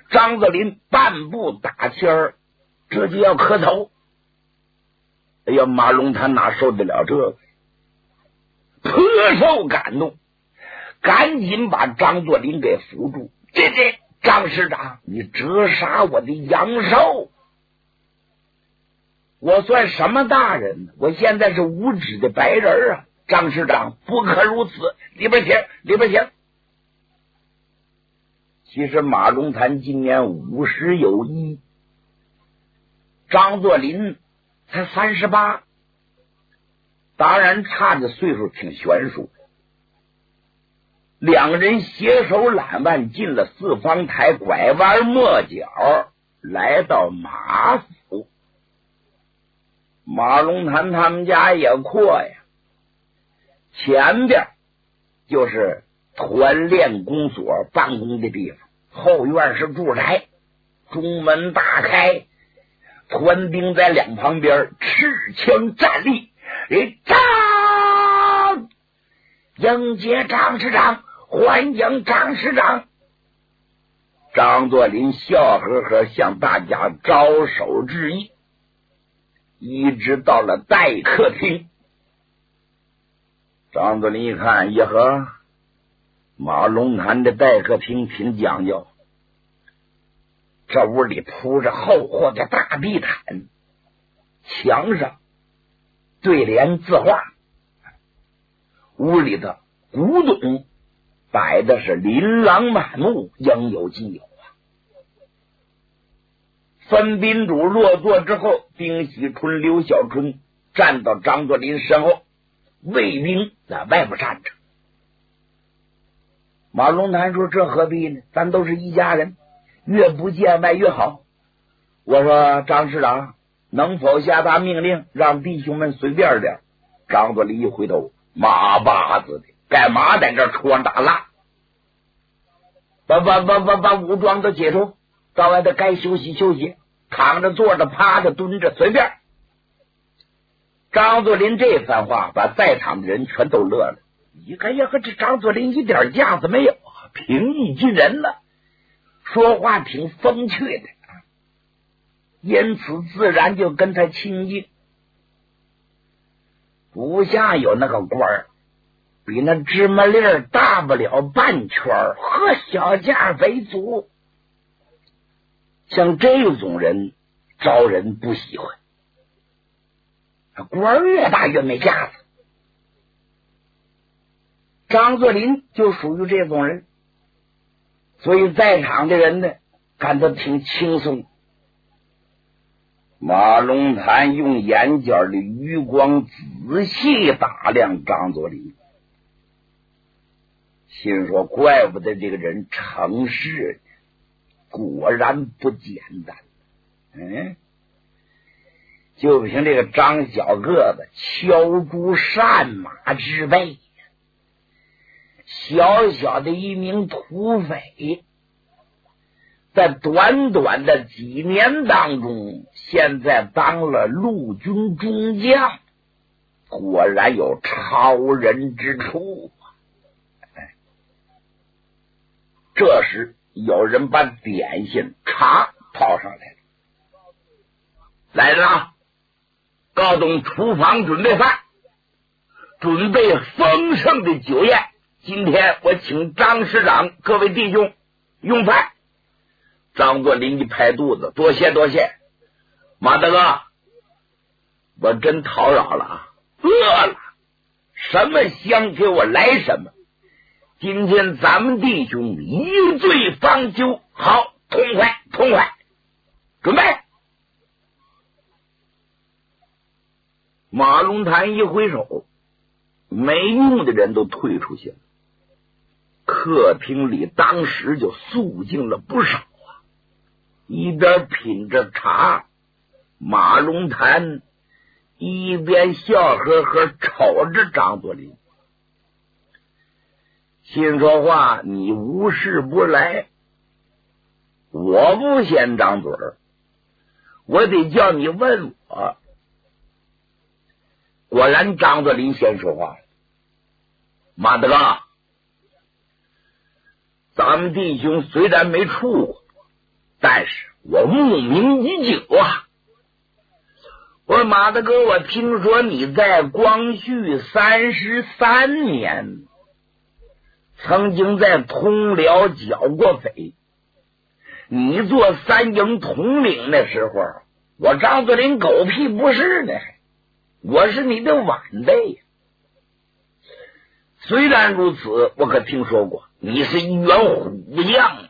张作霖半步打前儿，这就要磕头。哎呀，马龙潭哪受得了这个？颇受感动，赶紧把张作霖给扶住。这张师长，你折杀我的阳寿，我算什么大人呢？我现在是无知的白人啊！张师长不可如此，里边请，里边请。其实马龙潭今年50有1，张作霖才38，当然差的岁数挺悬殊。两人携手揽腕进了四方台，拐弯抹角来到马府。马龙潭他们家也阔呀，前边就是团练公所办公的地方，后院是住宅，中门大开，团兵在两旁边持枪站立，张迎接张师长，欢迎张师长。张作霖笑呵呵向大家招手致意，一直到了待客厅。张作霖一看，呀呵，马龙潭的待客厅挺讲究，这屋里铺着厚厚的大地毯，墙上对联字画，屋里的古董摆的是琳琅满目，应有尽有啊。分宾主落座之后，丁喜春、刘小春站到张作霖身后，卫兵在外边站着。马龙潭说：“这何必呢？咱都是一家人，越不见外越好。”我说：“张师长，能否下达命令，让弟兄们随便点？”张作霖一回头，马把子的，干嘛在这戳打蜡？把武装都解除，到外头该休息休息，躺着坐着趴着蹲着随便。张作霖这番话把在场的人全都乐了。一看呀，这张作霖一点架子没有，平易近人了，说话挺风趣的，因此自然就跟他亲近。不像有那个官儿比那芝麻粒儿大不了半圈，和小价为足，像这种人招人不喜欢。官儿越大越没架子，张作霖就属于这种人，所以在场的人呢感到挺轻松。马龙潭用眼角的余光仔细打量张作霖，心说怪不得这个人成事，果然不简单。就凭这个张小个子敲竹善马之辈，小小的一名土匪，在短短的几年当中，现在当了陆军中将，果然有超人之处。这时有人把点心茶泡上来了，来了，告动厨房准备饭，准备丰盛的酒宴。今天我请张师长各位弟兄用饭。张作霖一拍肚子，多谢多谢。马大哥，我真叨扰了啊，饿了，什么香给我来什么。今天咱们弟兄一醉方休，好，痛快痛快，准备。马龙潭一挥手，没用的人都退出去了，客厅里当时就肃静了不少啊。一边品着茶，马龙潭一边笑呵呵瞅着张作霖，心说话，你无事不来，我不先张嘴儿，我得叫你问我。果然张作霖先说话了，马大哥，咱们弟兄虽然没处过， 但是我慕名已久啊。我说马大哥，我听说你在光绪33年曾经在通辽剿过匪，你做三营统领的时候，我张作霖狗屁不是呢，我是你的晚辈。虽然如此，我可听说过你是一员虎将啊，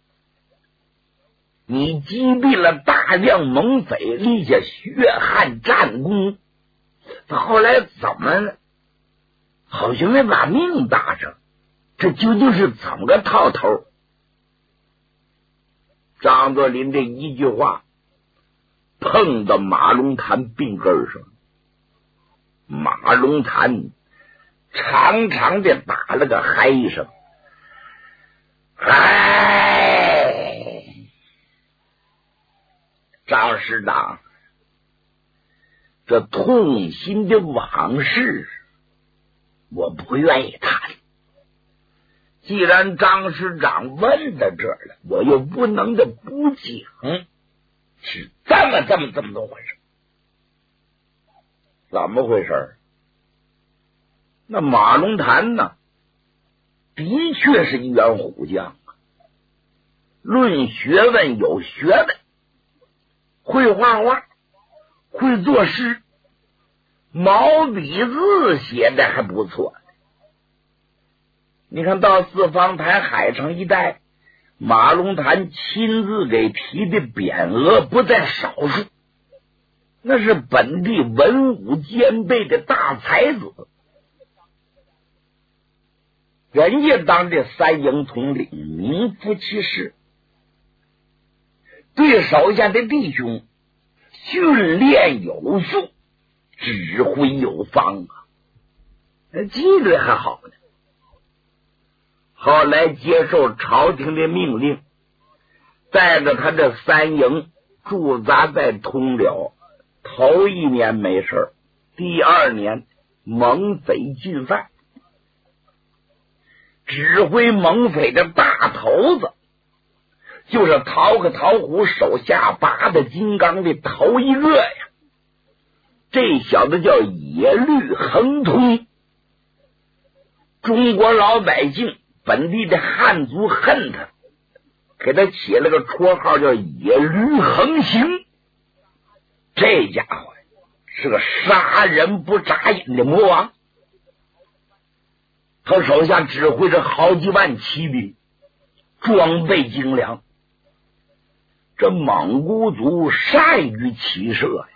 你击毙了大量蒙匪，立下血汗战功，后来怎么呢？好像没把命搭上，这究竟是怎么个套头？张作霖这一句话碰到马龙潭病根上，马龙潭长长的打了个嗨声，哎，张师长，这痛心的往事我不愿意谈。既然张师长问到这儿了，我又不能的不讲，是这么回事。怎么回事？那马龙潭呢，的确是一员虎将，论学问有学问，会画画，会作诗，毛笔字写的还不错。你看到四方台海城一带，马龙潭亲自给题的匾额不在少数，那是本地文武兼备的大才子。人家当这三营统领名副其实，对手下的弟兄训练有素，指挥有方啊，纪律还好呢。后来接受朝廷的命令，带着他这三营驻扎在通辽，头一年没事，第二年蒙匪进犯，指挥蒙匪的大头子就是陶克陶虎手下拔的金刚的头一个呀。这小子叫野律亨通，中国老百姓本地的汉族恨他，给他起了个绰号叫野驴横行。这家伙是个杀人不眨眼的魔王，他手下指挥着好几万骑兵，装备精良。这蒙古族善于骑射呀，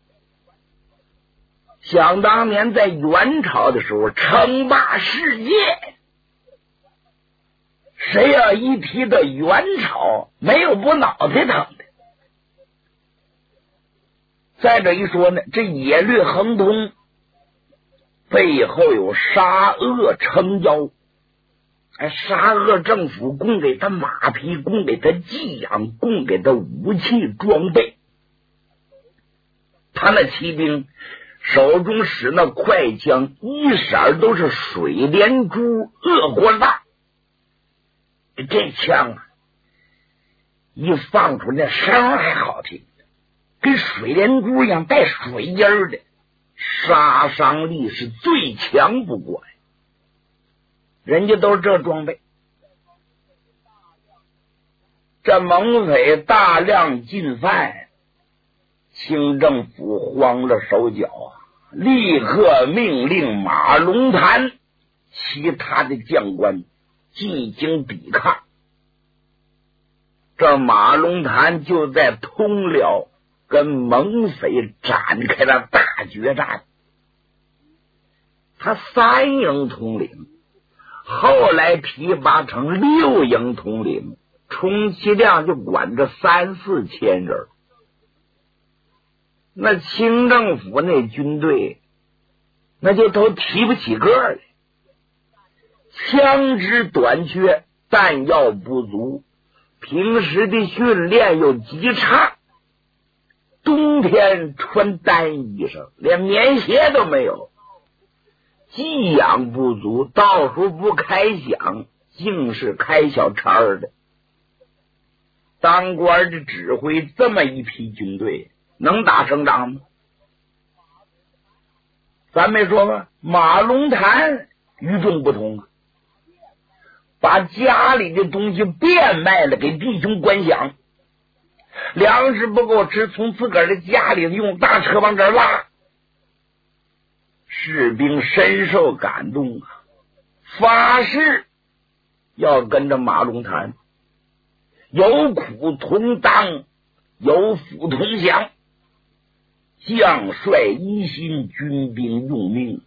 想当年在元朝的时候称霸世界，谁要一提到元朝，没有不脑袋疼的。再者一说呢，这野律亨通背后有沙俄撑腰，沙俄政府供给他马匹，供给他寄养，供给他武器装备。他那骑兵手中使那快枪，一色都是水莲珠恶火弹。这枪啊，一放出那声还好听，跟水莲珠一样带水音的，杀伤力是最强不过呀。人家都是这装备。这蒙匪大量进犯，清政府慌了手脚啊，立刻命令马龙潭其他的将官进行抵抗。这马龙潭就在通辽跟蒙匪展开了大决战。他三营统领，后来提拔成6营统领，充其量就管着3、4千人。那清政府那军队那就都提不起个来，枪支短缺，弹药不足，平时的训练又极差，冬天穿单衣裳，连棉鞋都没有，寄养不足，到处不开饷，净是开小差的。当当官的指挥这么一批军队，能打胜仗吗？咱没说吗？马龙潭与众不同啊，把家里的东西变卖了给弟兄官饷，粮食不够吃，从自个儿的家里用大车往这儿拉，士兵深受感动啊，发誓要跟着马龙潭，有苦同当，有福同享，将帅一心，军兵用命。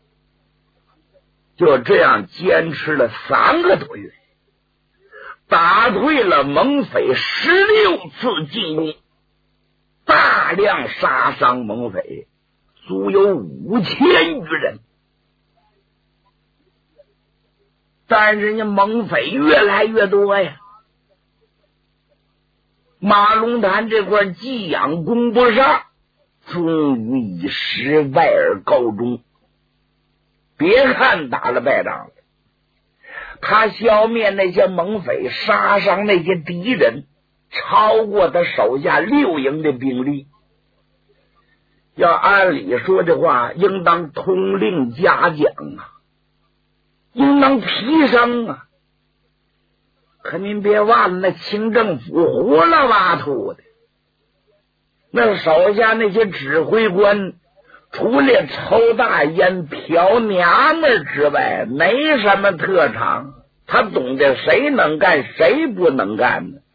就这样坚持了3个多月，打退了蒙匪16次进攻，大量杀伤蒙匪，足有5000余人。但是人家蒙匪越来越多呀，马龙潭这块寄养攻不上，终于以失败而告终。别看打了败仗了，他消灭那些蒙匪，杀伤那些敌人，超过他手下6营的兵力。要按理说的话，应当通令嘉奖啊，应当提升啊。可您别忘了，那清政府胡了八涂的，那手下那些指挥官除了抽大烟嫖娘们之外，没什么特长。他懂得谁能干谁不能干的。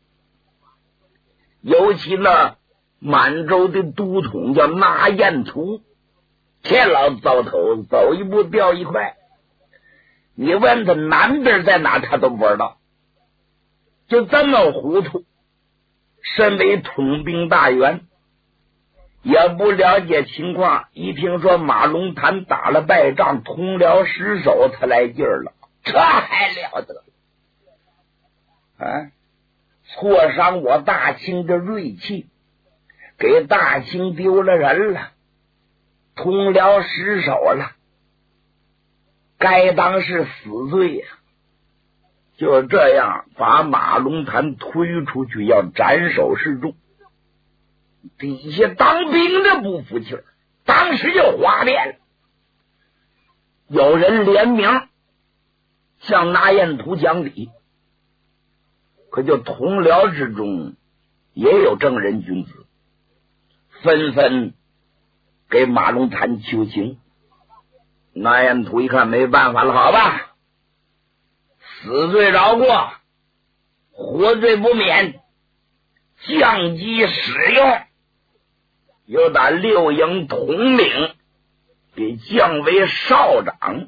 尤其那满洲的都统叫那彦图，这老糟头，走一步掉一块。你问他南边在哪，他都不知道，就这么糊涂。身为统兵大员，也不了解情况，一听说马龙潭打了败仗，同僚失守，他来劲儿了，这还了得啊！挫伤我大清的锐气，给大清丢了人了，同僚失守了，该当是死罪呀！就这样把马龙潭推出去，要斩首示众。底下当兵的不服气儿，当时就哗变了。有人联名向那彦图讲理，可就同僚之中也有正人君子，纷纷给马龙潭求情。那彦图一看没办法了，好吧，死罪饶过，活罪不免，降级使用，又把6营统领给降为少长。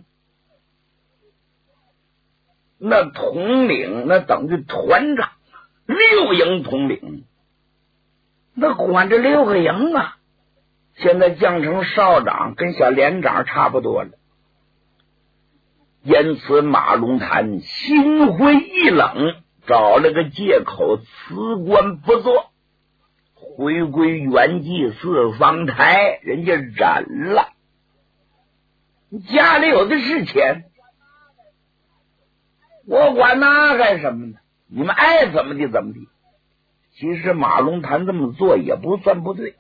那统领那等于团长，6营统领那管着6个营啊，现在降成少长，跟小连长差不多了。因此马龙潭心灰意冷，找了个借口辞官不做，回归原祭祀方台，人家忍了。家里有的是钱，我管那干什么呢？你们爱怎么地怎么地。其实马龙潭这么做也不算不对。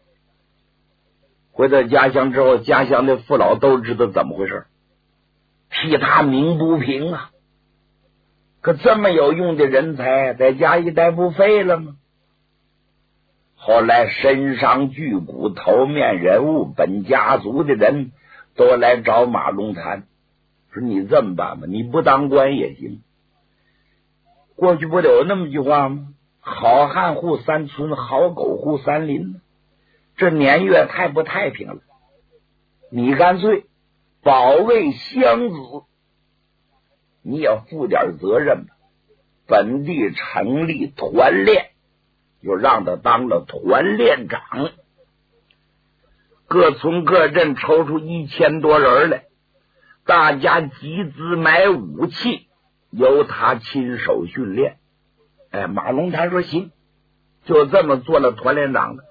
回到家乡之后，家乡的父老都知道怎么回事，替他鸣不平啊。可这么有用的人才在家一待不废了吗？后来身伤巨贾头面人物本家族的人都来找马龙潭，说你这么办吧，你不当官也行。过去不得有那么句话吗？好汉护三村，好狗护三林呢。这年月太不太平了，你干脆保卫乡子，你也负点责任吧。本地成立团练，就让他当了团练长，各村各镇抽出1000多人来，大家集资买武器，由他亲手训练。马龙潭说行，就这么做了团练长的。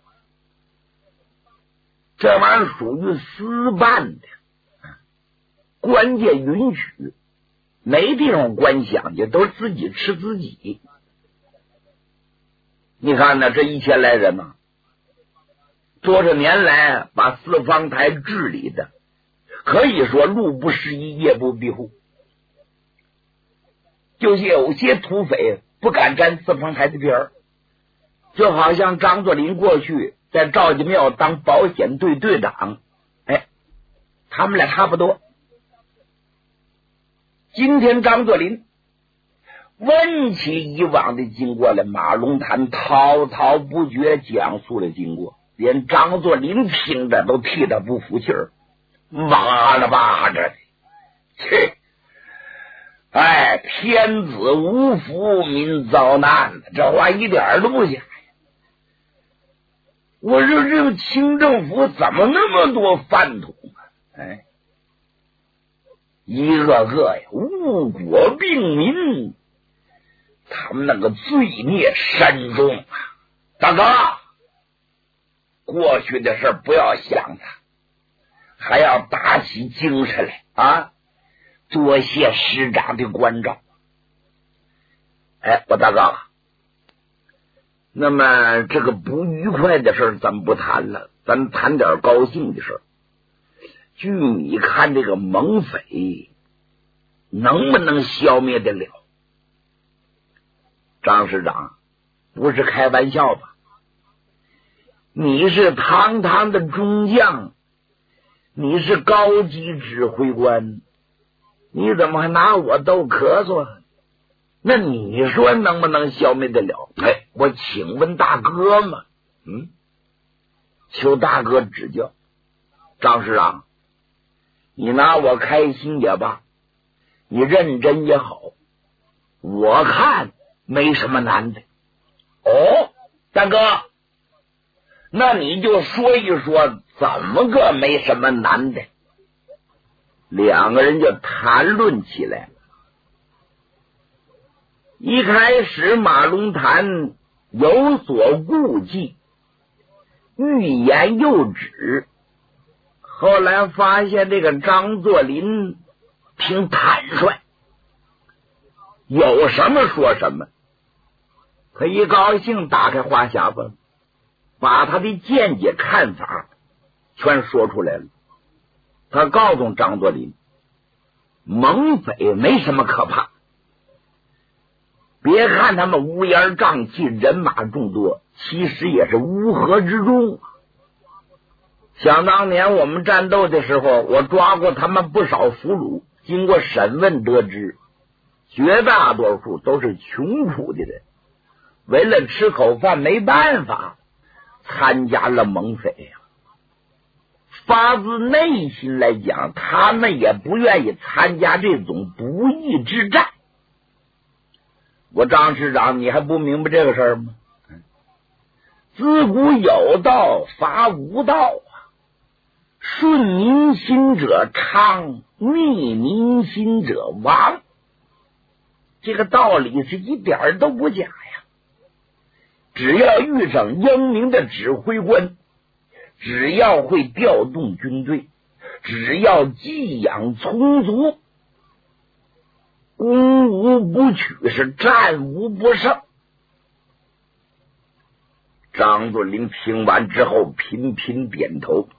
这玩意儿属于私办的，官界允许，没地方官想去，都是自己吃自己。 你看呢，这1000来人呢，多少年来把四方台治理的，可以说路不拾遗，夜不闭户。就是有些土匪不敢沾四方台的边儿，就好像张作霖过去在赵家庙当保险队队长，他们俩差不多。今天张作霖问起以往的经过了，马龙潭滔滔不绝讲述了经过，连张作霖听着都替他不服气儿，哇了吧着的，切！天子无福，民遭难，这话一点都不假呀。我说这个清政府怎么那么多饭桶啊？一个个呀，误国病民，他们那个罪孽深重啊！大哥，过去的事不要想它，还要打起精神来啊！多谢师长的关照。我大哥，那么这个不愉快的事咱不谈了，咱谈点高兴的事。据你看，这个蒙匪能不能消灭得了？张师长，不是开玩笑吧？你是堂堂的中将，你是高级指挥官，你怎么还拿我逗咳嗽？那你说能不能消灭得了？我请问大哥嘛，求大哥指教。张师长，你拿我开心也罢，你认真也好，我看没什么难的。大哥，那你就说一说怎么个没什么难的。两个人就谈论起来了。一开始马龙潭有所顾忌，欲言又止，后来发现这个张作霖挺坦率，有什么说什么。他一高兴打开话匣子，把他的见解看法全说出来了。他告诉张作霖，蒙匪没什么可怕，别看他们乌烟瘴气，人马众多，其实也是乌合之众。想当年我们战斗的时候，我抓过他们不少俘虏，经过审问得知，绝大多数都是穷苦的人，为了吃口饭没办法参加了蒙匪呀。发自内心来讲，他们也不愿意参加这种不义之战。我张师长，你还不明白这个事儿吗？自古有道，伐无道啊！顺民心者昌，逆民心者亡。这个道理是一点都不假呀！只要遇上英明的指挥官，只要会调动军队，只要给养充足，攻无不取，是战无不胜。张作霖听完之后频频点头，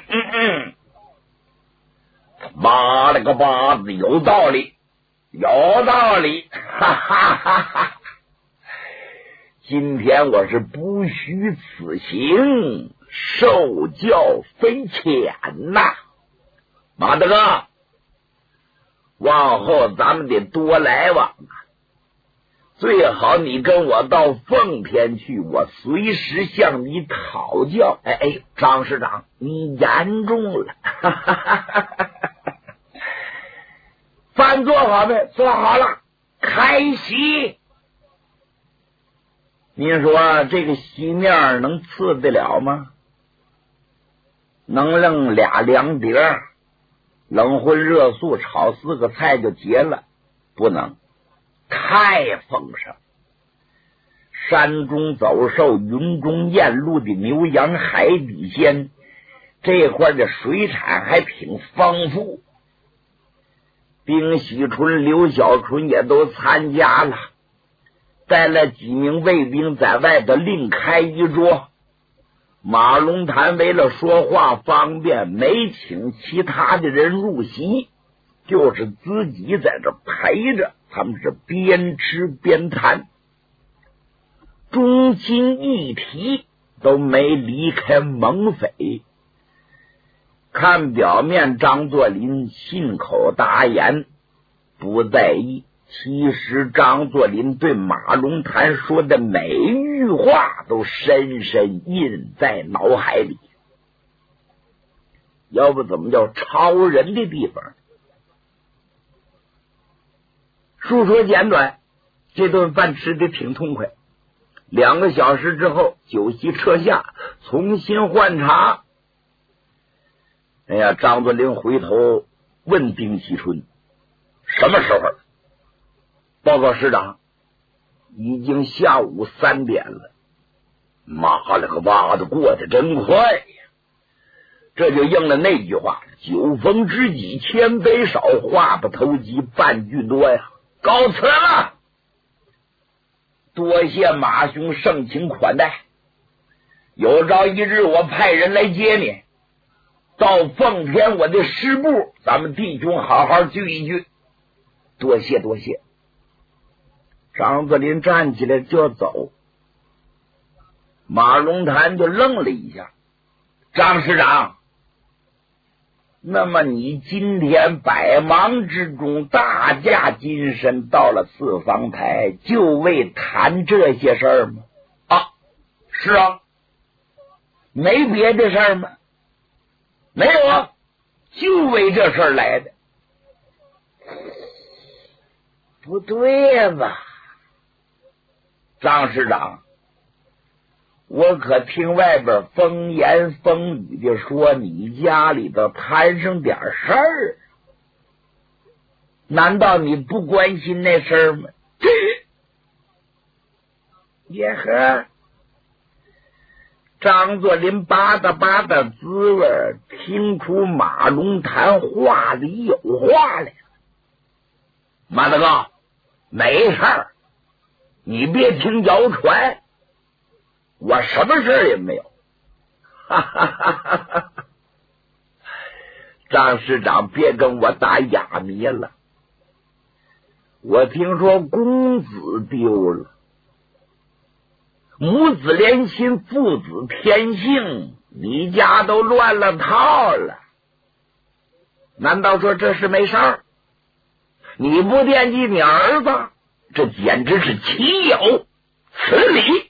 妈了个巴子，有道理，有道理，哈哈哈哈！今天我是不虚此行，受教非浅呐。马大哥，往后咱们得多来往啊！最好你跟我到奉天去，我随时向你讨教。张师长，你言重了。饭做好没？做好了，开席。您说这个席面能伺得了吗？能弄俩凉碟，冷荤热素炒4个菜就结了？不能，太丰盛。山中走兽，云中雁，陆地牛羊，海底鲜，这块的水产还挺丰富。丁喜春、刘小春也都参加了。 带了几名卫兵在外头另开一桌。马龙潭为了说话方便，没请其他的人入席，就是自己在这陪着，他们是边吃边谈，中心议题都没离开蒙匪。看表面，张作霖信口答言，不在意，其实张作霖对马龙潭说的每一句话都深深印在脑海里，要不怎么叫超人的地方。述说简短，这顿饭吃的挺痛快。2个小时之后，酒席撤下，重新换茶。哎呀，张作霖回头问丁锡春：“什么时候？”报告师长，已经下午3点了。妈了个娃子，过得真快呀！这就应了那句话：酒逢知己千杯少，话不投机半句多呀。告辞了，多谢马兄盛情款待，有朝一日我派人来接你，到奉天我的师部，咱们弟兄好好聚一聚。多谢多谢。张作霖站起来就要走，马龙潭就愣了一下。张师长，那么你今天百忙之中大驾金身到了四方台，就为谈这些事儿吗？啊，是啊。没别的事儿吗？没有啊，就为这事儿来的。不对吧，张师长，我可听外边风言风语的说你家里头摊上点事儿，难道你不关心那事儿吗？也呵，张作霖吧嗒吧嗒滋味，听出马龙潭话里有话来。马大哥，没事儿，你别听谣传，我什么事儿也没有。哈哈哈哈哈！张师长，别跟我打哑谜了。我听说公子丢了，母子连心，父子天性，你家都乱了套了。难道说这事没事儿？你不惦记你儿子，这简直是岂有此理！